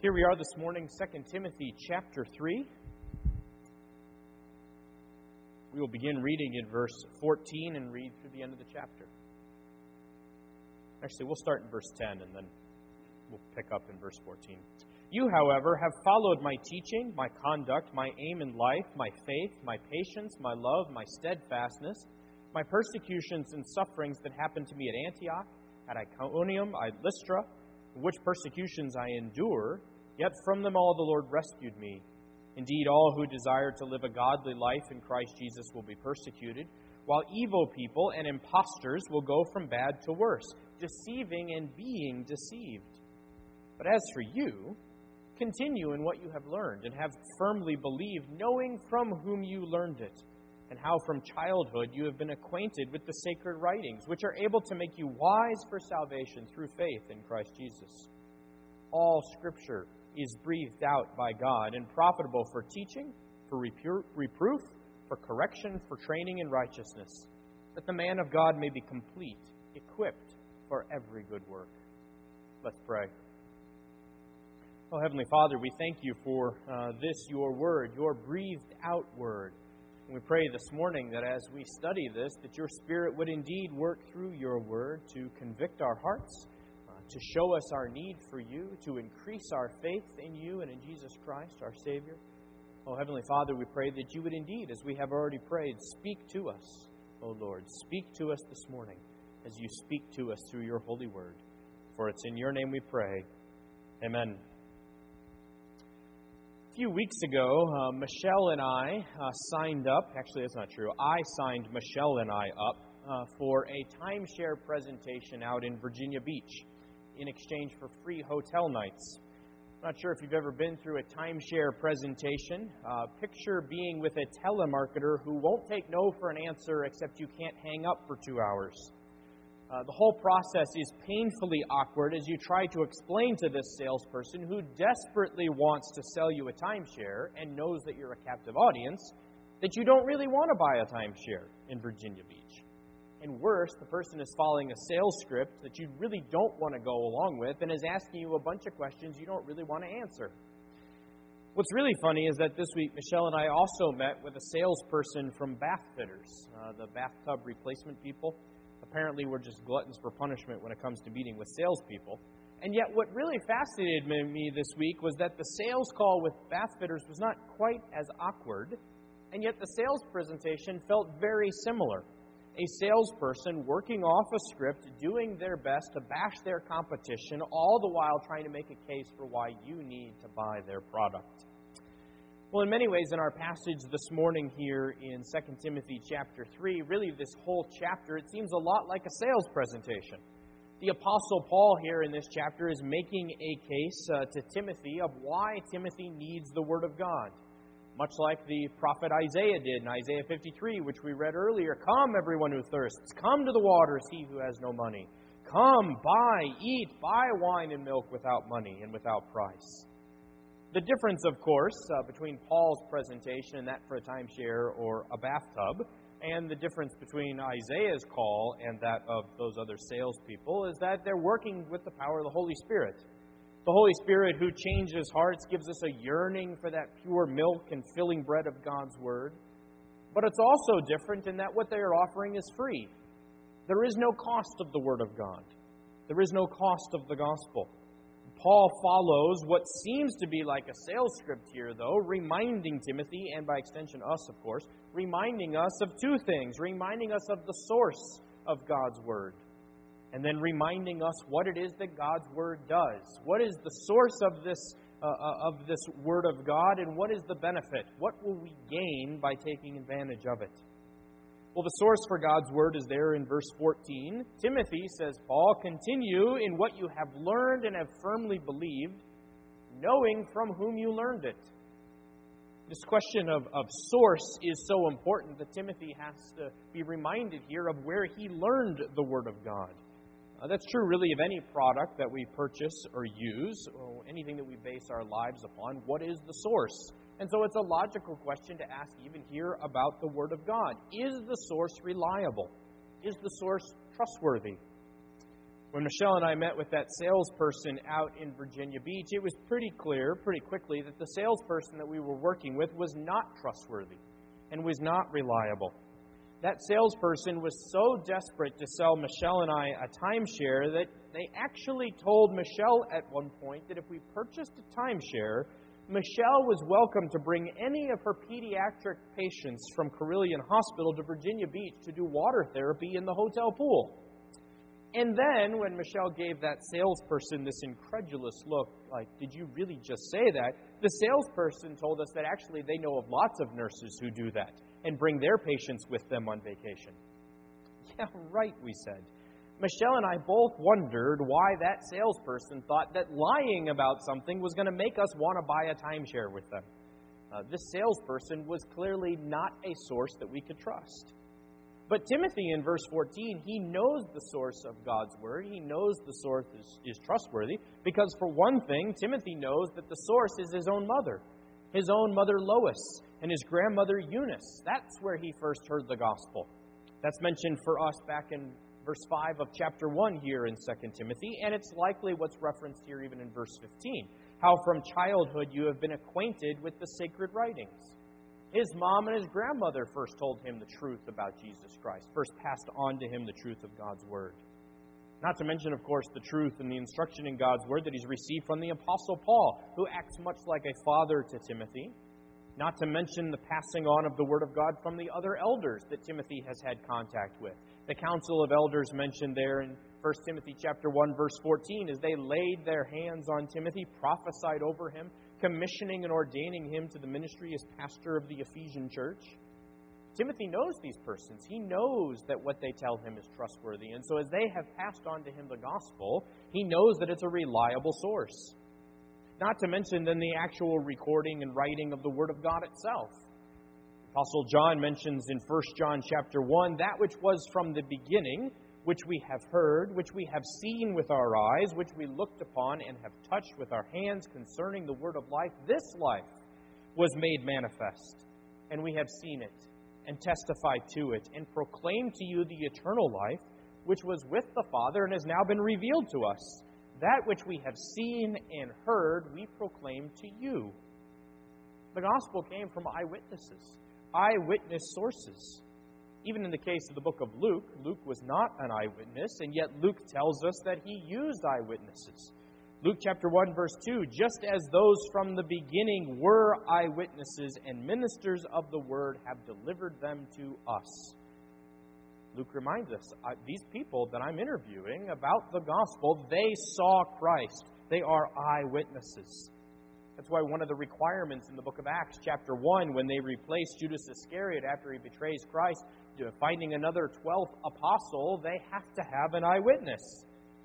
Here we are this morning, 2 Timothy chapter 3. We will begin reading in verse 14 and read through the end of the chapter. Actually, we'll start in verse 10 and then we'll pick up in verse 14. You, however, have followed my teaching, my conduct, my aim in life, my faith, my patience, my love, my steadfastness, my persecutions and sufferings that happened to me at Antioch, at Iconium, at Lystra, which persecutions I endure, yet from them all the Lord rescued me. Indeed, all who desire to live a godly life in Christ Jesus will be persecuted, while evil people and impostors will go from bad to worse, deceiving and being deceived. But as for you, continue in what you have learned and have firmly believed, knowing from whom you learned it, and how from childhood you have been acquainted with the sacred writings, which are able to make you wise for salvation through faith in Christ Jesus. All Scripture is breathed out by God and profitable for teaching, for reproof, for correction, for training in righteousness, that the man of God may be complete, equipped for every good work. Let's pray. Oh, Heavenly Father, we thank you for this, your word, your breathed out word. And we pray this morning that as we study this, that your Spirit would indeed work through your word to convict our hearts, to show us our need for you, to increase our faith in you and in Jesus Christ, our Savior. Oh, Heavenly Father, we pray that you would indeed, as we have already prayed, speak to us, oh Lord. Speak to us this morning as you speak to us through your holy word. For it's in your name we pray. Amen. A few weeks ago, Michelle and I signed up. Actually, that's not true. I signed Michelle and I up for a timeshare presentation out in Virginia Beach in exchange for free hotel nights. I'm not sure if you've ever been through a timeshare presentation. Picture being with a telemarketer who won't take no for an answer except you can't hang up for 2 hours. The whole process is painfully awkward as you try to explain to this salesperson who desperately wants to sell you a timeshare and knows that you're a captive audience, that you don't really want to buy a timeshare in Virginia Beach. And worse, the person is following a sales script that you really don't want to go along with and is asking you a bunch of questions you don't really want to answer. What's really funny is that this week, Michelle and I also met with a salesperson from Bath Fitters, the bathtub replacement people. Apparently, we're just gluttons for punishment when it comes to meeting with salespeople. And yet, what really fascinated me this week was that the sales call with Bath Fitters was not quite as awkward, and yet the sales presentation felt very similar. A salesperson working off a script, doing their best to bash their competition, all the while trying to make a case for why you need to buy their product. Well, in many ways, in our passage this morning here in 2 Timothy chapter 3, really this whole chapter, it seems a lot like a sales presentation. The Apostle Paul here in this chapter is making a case to Timothy of why Timothy needs the Word of God. Much like the prophet Isaiah did in Isaiah 53, which we read earlier. Come, everyone who thirsts. Come to the waters, he who has no money. Come, buy wine and milk without money and without price. The difference, of course, between Paul's presentation and that for a timeshare or a bathtub, and the difference between Isaiah's call and that of those other salespeople, is that they're working with the power of the Holy Spirit. The Holy Spirit who changes hearts gives us a yearning for that pure milk and filling bread of God's Word. But it's also different in that what they are offering is free. There is no cost of the Word of God. There is no cost of the gospel. Paul follows what seems to be like a sales script here, though, reminding Timothy, and by extension us, of course, reminding us of two things. Reminding us of the source of God's Word, and then reminding us what it is that God's Word does. What is the source of this Word of God, and what is the benefit? What will we gain by taking advantage of it? Well, the source for God's Word is there in verse 14. Timothy, says Paul, continue in what you have learned and have firmly believed, knowing from whom you learned it. This question of source is so important that Timothy has to be reminded here of where he learned the Word of God. That's true really of any product that we purchase or use, or anything that we base our lives upon. What is the source? And so it's a logical question to ask even here about the Word of God. Is the source reliable? Is the source trustworthy? When Michelle and I met with that salesperson out in Virginia Beach, it was pretty clear, pretty quickly, that the salesperson that we were working with was not trustworthy and was not reliable. That salesperson was so desperate to sell Michelle and I a timeshare that they actually told Michelle at one point that if we purchased a timeshare, Michelle was welcome to bring any of her pediatric patients from Carilion Hospital to Virginia Beach to do water therapy in the hotel pool. And then, when Michelle gave that salesperson this incredulous look, like, did you really just say that? The salesperson told us that actually they know of lots of nurses who do that and bring their patients with them on vacation. Yeah, right, we said. Michelle and I both wondered why that salesperson thought that lying about something was going to make us want to buy a timeshare with them. This salesperson was clearly not a source that we could trust. But Timothy, in verse 14, he knows the source of God's Word. He knows the source is trustworthy because, for one thing, Timothy knows that the source is his own mother Lois, and his grandmother Eunice. That's where he first heard the gospel. That's mentioned for us back in verse 5 of chapter 1 here in 2 Timothy, and it's likely what's referenced here even in verse 15, how from childhood you have been acquainted with the sacred writings. His mom and his grandmother first told him the truth about Jesus Christ, first passed on to him the truth of God's Word. Not to mention, of course, the truth and the instruction in God's Word that he's received from the Apostle Paul, who acts much like a father to Timothy. Not to mention the passing on of the Word of God from the other elders that Timothy has had contact with. The council of elders mentioned there in 1 Timothy chapter 1, verse 14, as they laid their hands on Timothy, prophesied over him, commissioning and ordaining him to the ministry as pastor of the Ephesian church. Timothy knows these persons. He knows that what they tell him is trustworthy. And so as they have passed on to him the gospel, he knows that it's a reliable source. Not to mention then the actual recording and writing of the Word of God itself. Apostle John mentions in 1 John chapter 1, that which was from the beginning, which we have heard, which we have seen with our eyes, which we looked upon and have touched with our hands concerning the word of life. This life was made manifest, and we have seen it, and testify to it, and proclaim to you the eternal life, which was with the Father and has now been revealed to us. That which we have seen and heard, we proclaim to you. The gospel came from eyewitness sources. Even in the case of the book of Luke, Luke was not an eyewitness, and yet Luke tells us that he used eyewitnesses. Luke chapter 1, verse 2, just as those from the beginning were eyewitnesses and ministers of the word have delivered them to us. Luke reminds us, these people that I'm interviewing about the gospel, they saw Christ. They are eyewitnesses. That's why one of the requirements in the book of Acts, chapter 1, when they replace Judas Iscariot after he betrays Christ, finding another 12th apostle, they have to have an eyewitness.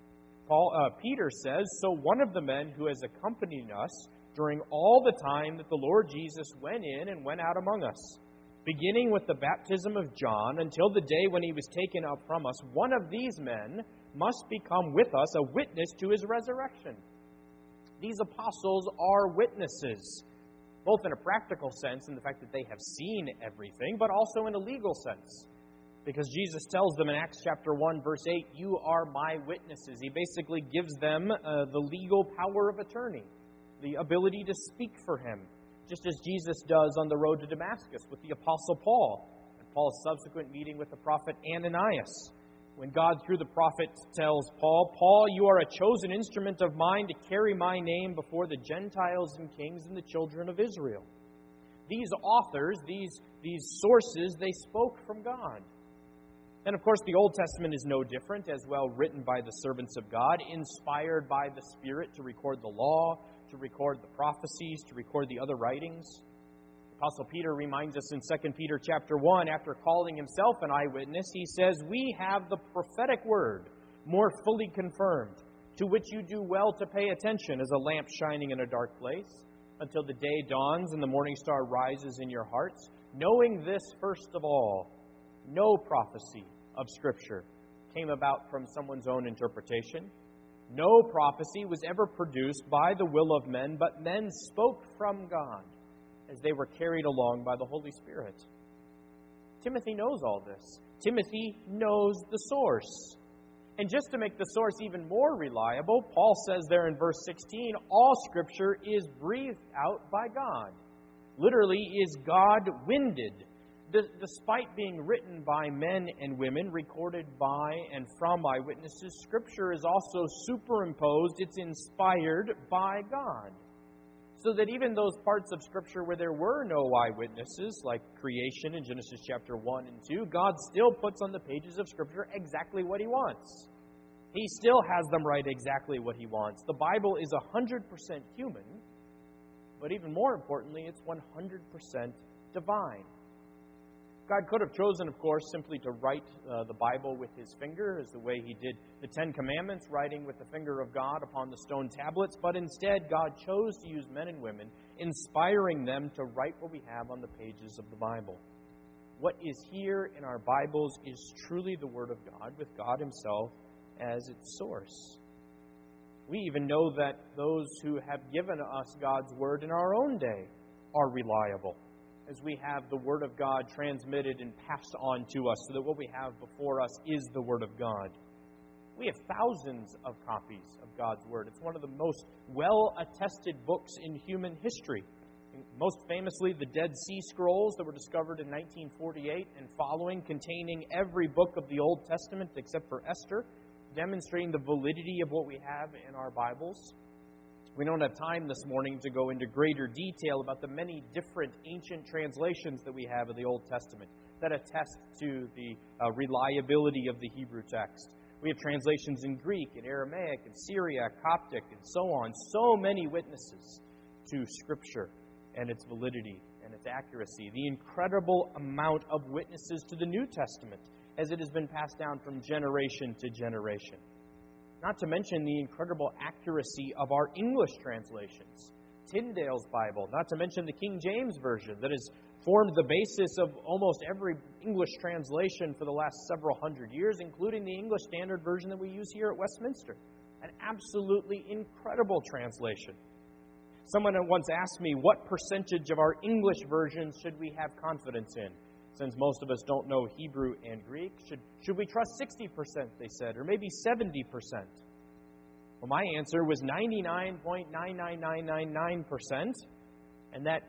Peter says, so one of the men who has accompanied us during all the time that the Lord Jesus went in and went out among us, beginning with the baptism of John until the day when he was taken up from us, one of these men must become with us a witness to his resurrection. These apostles are witnesses, both in a practical sense in the fact that they have seen everything, but also in a legal sense. Because Jesus tells them in Acts chapter 1, verse 8, you are my witnesses. He basically gives them the legal power of attorney, the ability to speak for him, just as Jesus does on the road to Damascus with the Apostle Paul, and Paul's subsequent meeting with the prophet Ananias. When God, through the prophet, tells Paul, Paul, you are a chosen instrument of mine to carry my name before the Gentiles and kings and the children of Israel. These authors, these sources, they spoke from God. And of course, the Old Testament is no different, as well written by the servants of God, inspired by the Spirit to record the law, to record the prophecies, to record the other writings. Apostle Peter reminds us in 2 Peter chapter 1, after calling himself an eyewitness, he says, we have the prophetic word more fully confirmed, to which you do well to pay attention as a lamp shining in a dark place, until the day dawns and the morning star rises in your hearts, knowing this first of all, no prophecy of Scripture came about from someone's own interpretation. No prophecy was ever produced by the will of men, but men spoke from God as they were carried along by the Holy Spirit. Timothy knows all this. Timothy knows the source. And just to make the source even more reliable, Paul says there in verse 16, all Scripture is breathed out by God. Literally, is God-winded. Despite being written by men and women, recorded by and from eyewitnesses, Scripture is also superimposed. It's inspired by God. So that even those parts of Scripture where there were no eyewitnesses, like creation in Genesis chapter 1 and 2, God still puts on the pages of Scripture exactly what He wants. He still has them write exactly what He wants. The Bible is 100% human, but even more importantly, it's 100% divine. God could have chosen, of course, simply to write the Bible with His finger, as the way He did the Ten Commandments, writing with the finger of God upon the stone tablets. But instead, God chose to use men and women, inspiring them to write what we have on the pages of the Bible. What is here in our Bibles is truly the Word of God, with God Himself as its source. We even know that those who have given us God's Word in our own day are reliable, as we have the Word of God transmitted and passed on to us, so that what we have before us is the Word of God. We have thousands of copies of God's Word. It's one of the most well-attested books in human history. Most famously, the Dead Sea Scrolls that were discovered in 1948 and following, containing every book of the Old Testament except for Esther, demonstrating the validity of what we have in our Bibles. We don't have time this morning to go into greater detail about the many different ancient translations that we have of the Old Testament that attest to the reliability of the Hebrew text. We have translations in Greek, in Aramaic, in Syriac, Coptic, and so on. So many witnesses to Scripture and its validity and its accuracy. The incredible amount of witnesses to the New Testament as it has been passed down from generation to generation. Not to mention the incredible accuracy of our English translations. Tyndale's Bible, not to mention the King James Version that has formed the basis of almost every English translation for the last several hundred years, including the English Standard Version that we use here at Westminster. An absolutely incredible translation. Someone once asked me, what percentage of our English versions should we have confidence in? Since most of us don't know Hebrew and Greek, should we trust 60%, they said, or maybe 70%? Well, my answer was 99.99999%, and that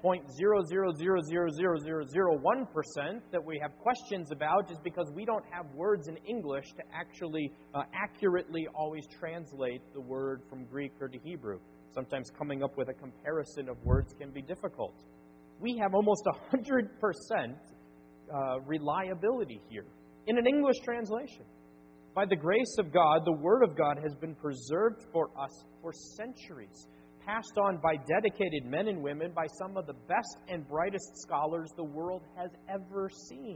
0.0000001% that we have questions about is because we don't have words in English to actually accurately always translate the word from Greek or to Hebrew. Sometimes coming up with a comparison of words can be difficult. We have almost 100% reliability here in an English translation. By the grace of God, the Word of God has been preserved for us for centuries, passed on by dedicated men and women, by some of the best and brightest scholars the world has ever seen.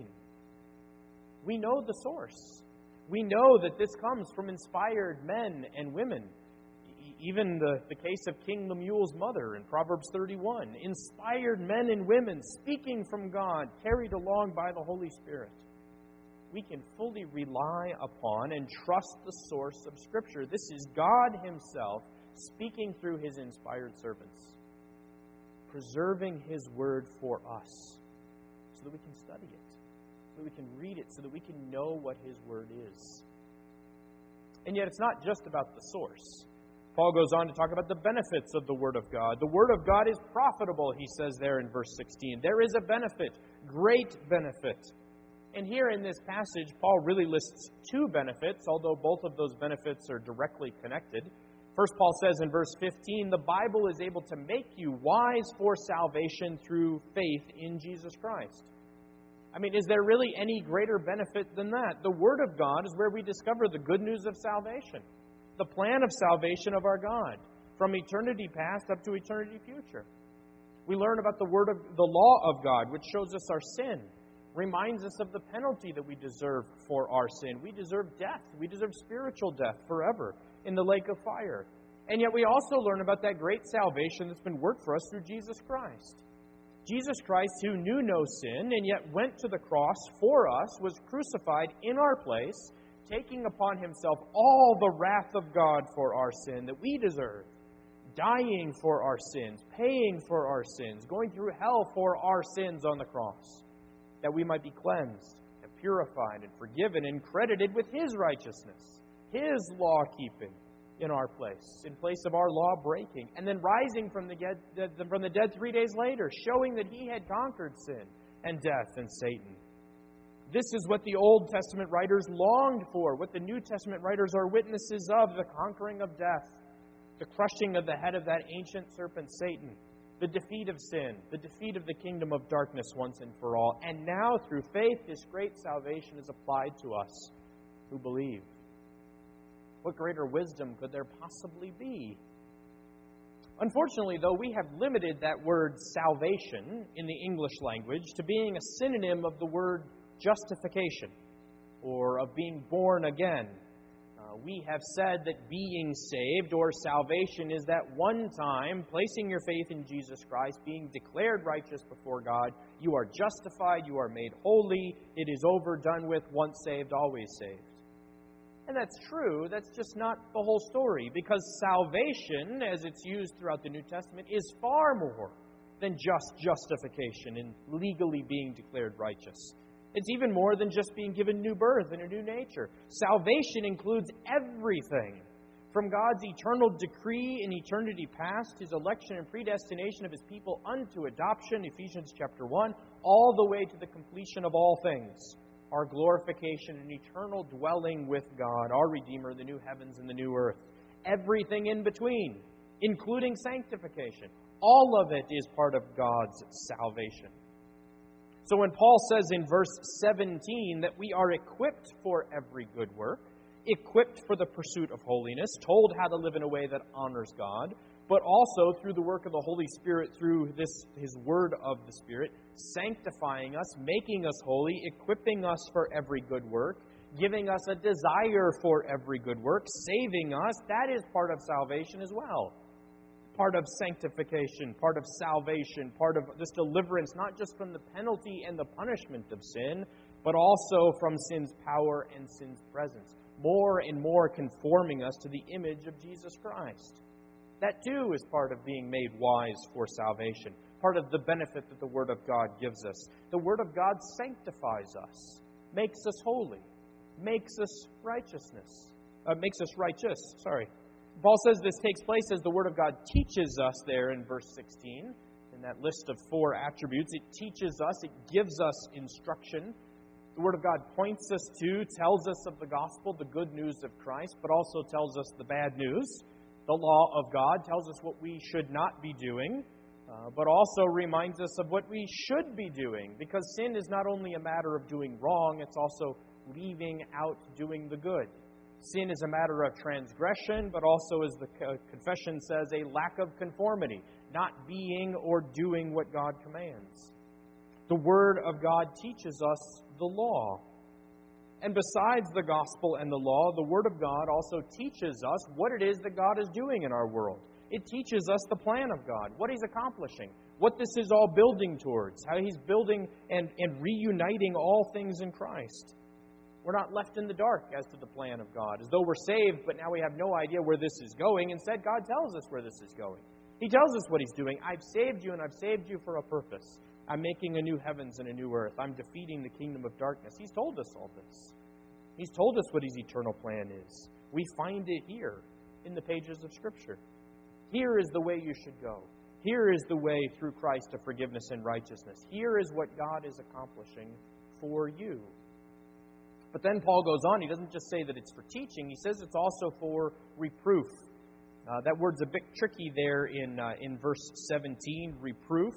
We know the source. We know that this comes from inspired men and women. Even the case of King Lemuel's mother in Proverbs 31. Inspired men and women speaking from God, carried along by the Holy Spirit. We can fully rely upon and trust the source of Scripture. This is God Himself speaking through His inspired servants, preserving His Word for us so that we can study it, so that we can read it, so that we can know what His Word is. And yet it's not just about the source. Paul goes on to talk about the benefits of the Word of God. The Word of God is profitable, he says there in verse 16. There is a benefit, great benefit. And here in this passage, Paul really lists two benefits, although both of those benefits are directly connected. First, Paul says in verse 15, the Bible is able to make you wise for salvation through faith in Jesus Christ. I mean, is there really any greater benefit than that? The Word of God is where we discover the good news of salvation. The plan of salvation of our God, from eternity past up to eternity future. We learn about the law of God, which shows us our sin, reminds us of the penalty that we deserve for our sin. We deserve death. We deserve spiritual death forever in the lake of fire. And yet we also learn about that great salvation that's been worked for us through Jesus Christ. Jesus Christ, who knew no sin and yet went to the cross for us, was crucified in our place, taking upon Himself all the wrath of God for our sin that we deserve, dying for our sins, paying for our sins, going through hell for our sins on the cross, that we might be cleansed and purified and forgiven and credited with His righteousness, His law-keeping in our place, in place of our law-breaking, and then rising from the dead 3 days later, showing that He had conquered sin and death and Satan. This is what the Old Testament writers longed for, what the New Testament writers are witnesses of, the conquering of death, the crushing of the head of that ancient serpent Satan, the defeat of sin, the defeat of the kingdom of darkness once and for all. And now, through faith, this great salvation is applied to us who believe. What greater wisdom could there possibly be? Unfortunately, though, we have limited that word salvation in the English language to being a synonym of the word justification or of being born again. We have said that being saved or salvation is that one time, placing your faith in Jesus Christ, being declared righteous before God. You are justified, you are made holy, it is over, done with, once saved, always saved. And that's true, that's just not the whole story, because salvation, as it's used throughout the New Testament, is far more than just justification and legally being declared righteous. It's even more than just being given new birth and a new nature. Salvation includes everything, from God's eternal decree in eternity past, His election and predestination of His people unto adoption, Ephesians chapter 1, all the way to the completion of all things, our glorification and eternal dwelling with God, our Redeemer, the new heavens and the new earth. Everything in between, including sanctification, all of it is part of God's salvation. So when Paul says in verse 17 that we are equipped for every good work, equipped for the pursuit of holiness, told how to live in a way that honors God, but also through the work of the Holy Spirit, through His word of the Spirit, sanctifying us, making us holy, equipping us for every good work, giving us a desire for every good work, saving us, that is part of salvation as well. Part of sanctification, part of salvation, part of this deliverance, not just from the penalty and the punishment of sin, but also from sin's power and sin's presence. More and more conforming us to the image of Jesus Christ. That too is part of being made wise for salvation. Part of the benefit that the Word of God gives us. The Word of God sanctifies us, makes us holy, makes us righteous. Paul says this takes place as the Word of God teaches us there in verse 16. In that list of 4 attributes, it teaches us, it gives us instruction. The Word of God points us to, tells us of the gospel, the good news of Christ, but also tells us the bad news. The law of God tells us what we should not be doing, but also reminds us of what we should be doing, because sin is not only a matter of doing wrong, it's also leaving out doing the good. Sin is a matter of transgression, but also, as the confession says, a lack of conformity, not being or doing what God commands. The Word of God teaches us the law. And besides the gospel and the law, the Word of God also teaches us what it is that God is doing in our world. It teaches us the plan of God, what He's accomplishing, what this is all building towards, how He's building and reuniting all things in Christ. We're not left in the dark as to the plan of God, as though we're saved, but now we have no idea where this is going. Instead, God tells us where this is going. He tells us what He's doing. I've saved you, and I've saved you for a purpose. I'm making a new heavens and a new earth. I'm defeating the kingdom of darkness. He's told us all this. He's told us what His eternal plan is. We find it here in the pages of Scripture. Here is the way you should go. Here is the way through Christ to forgiveness and righteousness. Here is what God is accomplishing for you. But then Paul goes on. He doesn't just say that it's for teaching. He says it's also for reproof. That word's a bit tricky there in verse 17, reproof.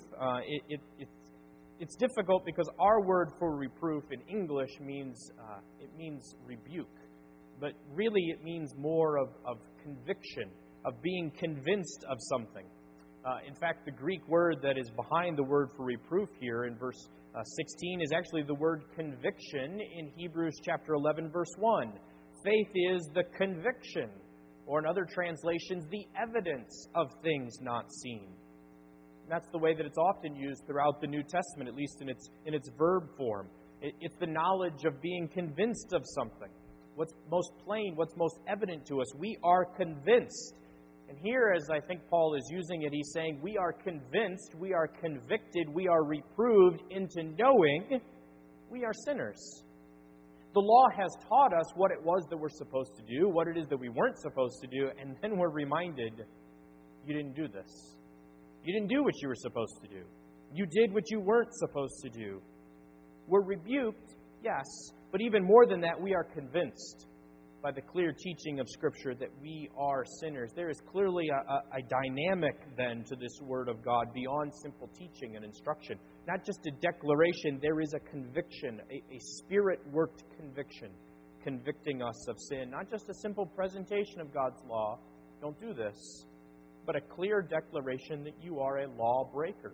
It's difficult because our word for reproof in English means rebuke. But really it means more of conviction, of being convinced of something. In fact, the Greek word that is behind the word for reproof here in verse 16 is actually the word conviction in Hebrews chapter 11, verse 1. Faith is the conviction, or in other translations, the evidence of things not seen. And that's the way that it's often used throughout the New Testament, at least in its verb form. It's the knowledge of being convinced of something. What's most plain, what's most evident to us. We are convinced. And here, as I think Paul is using it, he's saying we are convinced, we are convicted, we are reproved into knowing we are sinners. The law has taught us what it was that we're supposed to do, what it is that we weren't supposed to do, and then we're reminded, you didn't do this. You didn't do what you were supposed to do. You did what you weren't supposed to do. We're rebuked, yes, but even more than that, we are convinced by the clear teaching of Scripture that we are sinners. There is clearly a dynamic then to this Word of God beyond simple teaching and instruction. Not just a declaration, there is a conviction, a Spirit-worked conviction, convicting us of sin. Not just a simple presentation of God's law, don't do this, but a clear declaration that you are a lawbreaker.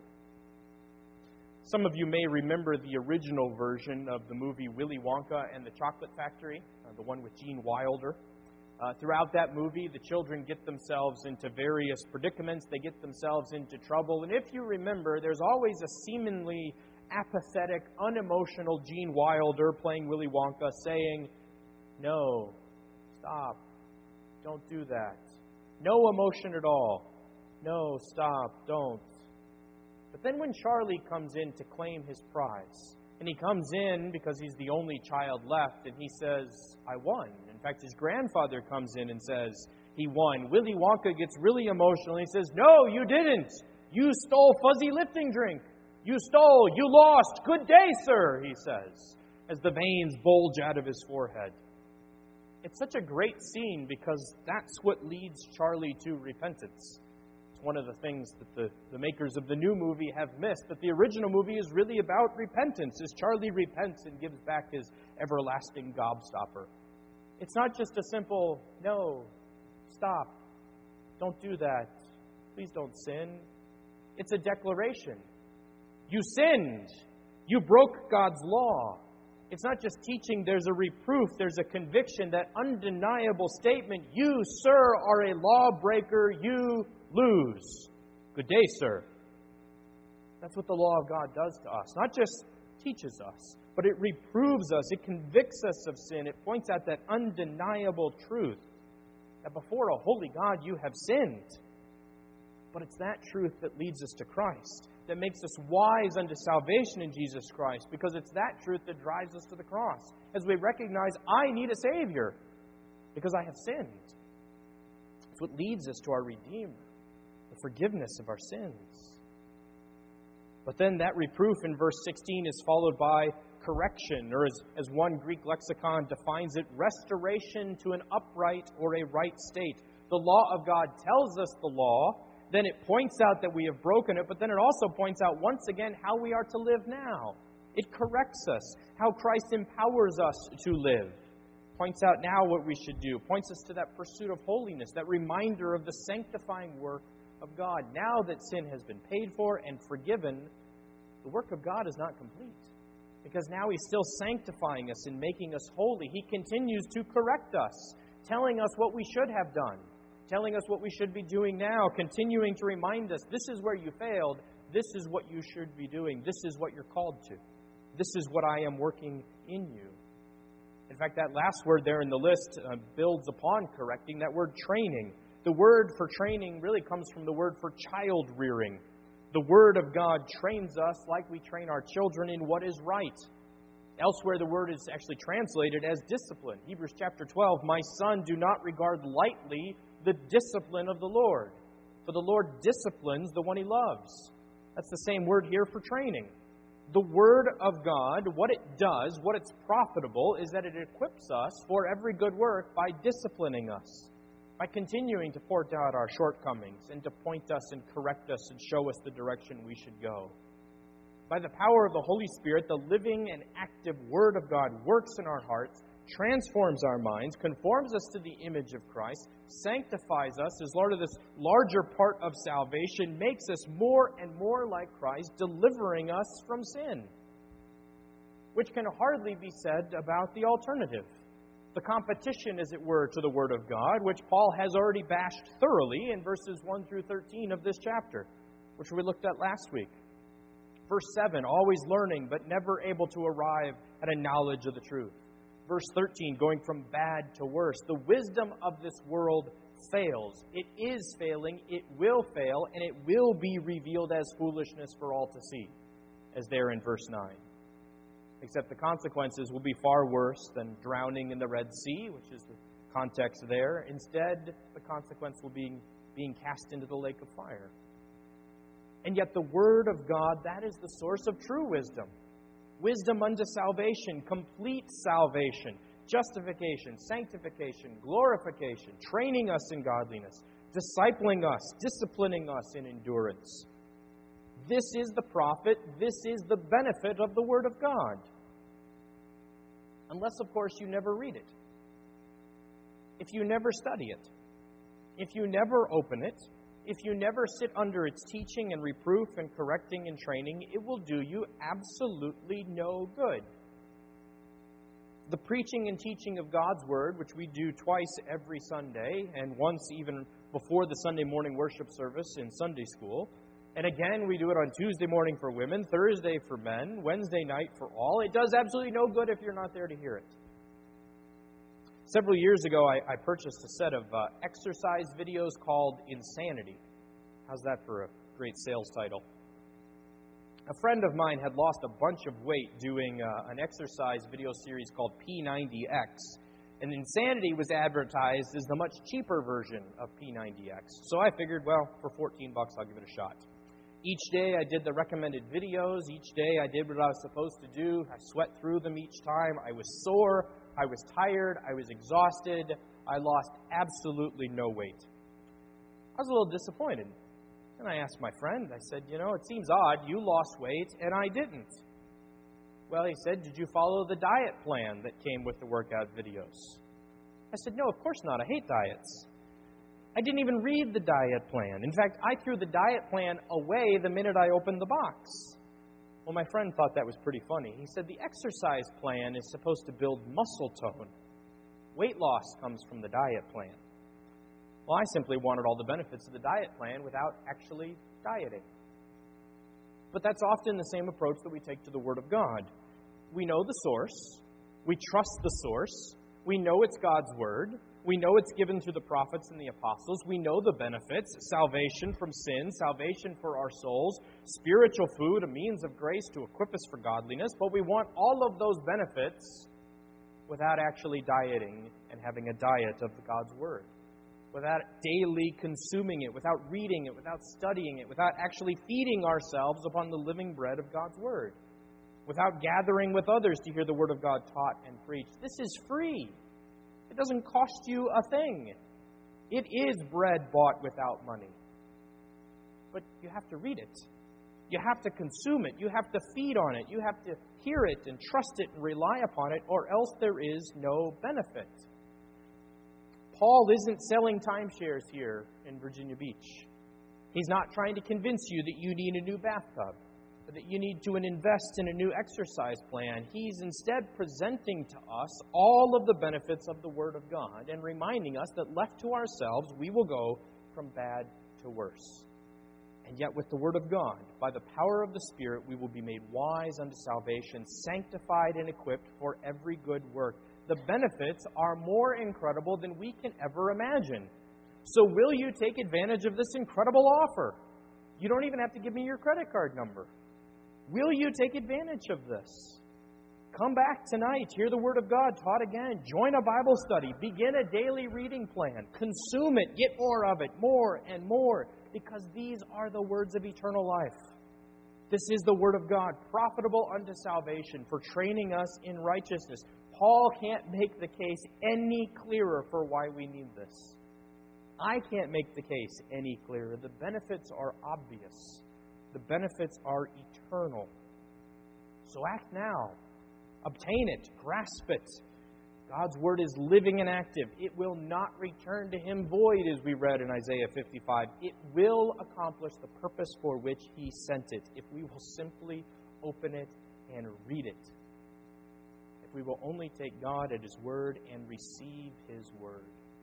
Some of you may remember the original version of the movie Willy Wonka and the Chocolate Factory, the one with Gene Wilder. Throughout that movie, the children get themselves into various predicaments. They get themselves into trouble. And if you remember, there's always a seemingly apathetic, unemotional Gene Wilder playing Willy Wonka saying, no, stop, don't do that. No emotion at all. No, stop, don't. But then when Charlie comes in to claim his prize, and he comes in because he's the only child left, and he says, I won. In fact, his grandfather comes in and says, he won. Willy Wonka gets really emotional. He says, no, you didn't. You stole fuzzy lifting drink. You stole. You lost. Good day, sir, he says, as the veins bulge out of his forehead. It's such a great scene because that's what leads Charlie to repentance. It's one of the things that the makers of the new movie have missed. That the original movie is really about repentance, as Charlie repents and gives back his everlasting gobstopper. It's not just a simple, no, stop, don't do that, please don't sin. It's a declaration. You sinned. You broke God's law. It's not just teaching, there's a reproof, there's a conviction, that undeniable statement, you, sir, are a lawbreaker, you lose. Good day, sir. That's what the law of God does to us. Not just teaches us, but it reproves us. It convicts us of sin. It points out that undeniable truth that before a holy God you have sinned. But it's that truth that leads us to Christ, that makes us wise unto salvation in Jesus Christ, because it's that truth that drives us to the cross, as we recognize I need a Savior because I have sinned. It's what leads us to our Redeemer, the forgiveness of our sins. But then that reproof in verse 16 is followed by correction, or as one Greek lexicon defines it, restoration to an upright or a right state. The law of God tells us the law, then it points out that we have broken it, but then it also points out once again how we are to live now. It corrects us, how Christ empowers us to live. Points out now what we should do. Points us to that pursuit of holiness, that reminder of the sanctifying work of God. Now that sin has been paid for and forgiven, the work of God is not complete. Because now He's still sanctifying us and making us holy. He continues to correct us, telling us what we should have done, telling us what we should be doing now, continuing to remind us, this is where you failed, this is what you should be doing, this is what you're called to, this is what I am working in you. In fact, that last word there in the list builds upon correcting, that word training. The word for training really comes from the word for child rearing. The Word of God trains us like we train our children in what is right. Elsewhere, the word is actually translated as discipline. Hebrews chapter 12, my son, do not regard lightly the discipline of the Lord, for the Lord disciplines the one He loves. That's the same word here for training. The Word of God, what it does, what it's profitable, is that it equips us for every good work by disciplining us, by continuing to point out our shortcomings and to point us and correct us and show us the direction we should go. By the power of the Holy Spirit, the living and active Word of God works in our hearts, transforms our minds, conforms us to the image of Christ, sanctifies us as Lord of this larger part of salvation, makes us more and more like Christ, delivering us from sin. Which can hardly be said about the alternative. The competition, as it were, to the Word of God, which Paul has already bashed thoroughly in verses 1 through 13 of this chapter, which we looked at last week. Verse 7, always learning, but never able to arrive at a knowledge of the truth. Verse 13, going from bad to worse. The wisdom of this world fails. It is failing, it will fail, and it will be revealed as foolishness for all to see, as there in verse 9. Except the consequences will be far worse than drowning in the Red Sea, which is the context there. Instead, the consequence will be being cast into the lake of fire. And yet the Word of God, that is the source of true wisdom. Wisdom unto salvation, complete salvation, justification, sanctification, glorification, training us in godliness, discipling us, disciplining us in endurance. This is the profit, this is the benefit of the Word of God. Unless, of course, you never read it. If you never study it. If you never open it. If you never sit under its teaching and reproof and correcting and training, it will do you absolutely no good. The preaching and teaching of God's Word, which we do twice every Sunday, and once even before the Sunday morning worship service in Sunday school, and again we do it on Tuesday morning for women, Thursday for men, Wednesday night for all, it does absolutely no good if you're not there to hear it. Several years ago, I purchased a set of exercise videos called Insanity. How's that for a great sales title? A friend of mine had lost a bunch of weight doing an exercise video series called P90X. And Insanity was advertised as the much cheaper version of P90X. So I figured, well, for $14, I'll give it a shot. Each day I did the recommended videos. Each day I did what I was supposed to do. I sweat through them each time. I was sore. I was tired. I was exhausted. I lost absolutely no weight. I was a little disappointed. And I asked my friend, I said, it seems odd. You lost weight and I didn't. Well, he said, did you follow the diet plan that came with the workout videos? I said, no, of course not. I hate diets. I didn't even read the diet plan. In fact, I threw the diet plan away the minute I opened the box. Well, my friend thought that was pretty funny. He said, the exercise plan is supposed to build muscle tone. Weight loss comes from the diet plan. Well, I simply wanted all the benefits of the diet plan without actually dieting. But that's often the same approach that we take to the Word of God. We know the source. We trust the source. We know it's God's Word. We know it's given through the prophets and the apostles. We know the benefits: salvation from sin, salvation for our souls, spiritual food, a means of grace to equip us for godliness. But we want all of those benefits without actually dieting and having a diet of God's Word. Without daily consuming it, without reading it, without studying it, without actually feeding ourselves upon the living bread of God's Word. Without gathering with others to hear the Word of God taught and preached. This is free. It doesn't cost you a thing. It is bread bought without money. But you have to read it. You have to consume it. You have to feed on it. You have to hear it and trust it and rely upon it, or else there is no benefit. Paul isn't selling timeshares here in Virginia Beach. He's not trying to convince you that you need a new bathtub, or that you need to invest in a new exercise plan. He's instead presenting to us all of the benefits of the Word of God and reminding us that left to ourselves, we will go from bad to worse. And yet with the Word of God, by the power of the Spirit, we will be made wise unto salvation, sanctified and equipped for every good work. The benefits are more incredible than we can ever imagine. So will you take advantage of this incredible offer? You don't even have to give me your credit card number. Will you take advantage of this? Come back tonight, hear the Word of God taught again, join a Bible study, begin a daily reading plan, consume it, get more of it, more and more, because these are the words of eternal life. This is the Word of God, profitable unto salvation, for training us in righteousness. Paul can't make the case any clearer for why we need this. I can't make the case any clearer. The benefits are obvious. The benefits are eternal. So act now. Obtain it. Grasp it. God's Word is living and active. It will not return to Him void, as we read in Isaiah 55. It will accomplish the purpose for which He sent it, if we will simply open it and read it. If we will only take God at His Word and receive His Word.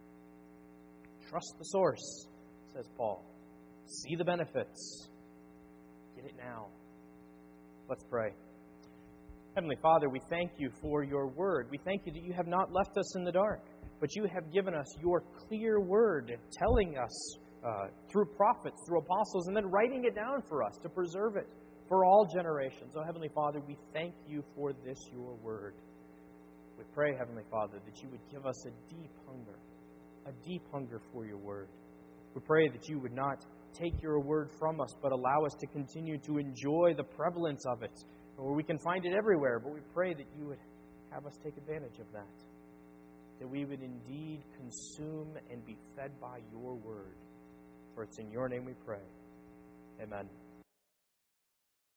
Trust the source, says Paul. See the benefits. Get it now. Let's pray. Heavenly Father, we thank You for Your Word. We thank You that You have not left us in the dark, but You have given us Your clear Word, telling us through prophets, through apostles, and then writing it down for us to preserve it for all generations. Oh, Heavenly Father, we thank you for this, your word. We pray, Heavenly Father, that you would give us a deep hunger for your word. We pray that you would not take your word from us, but allow us to continue to enjoy the prevalence of it, where we can find it everywhere. But we pray that you would have us take advantage of that we would indeed consume and be fed by your word. For it's in your name we pray. Amen.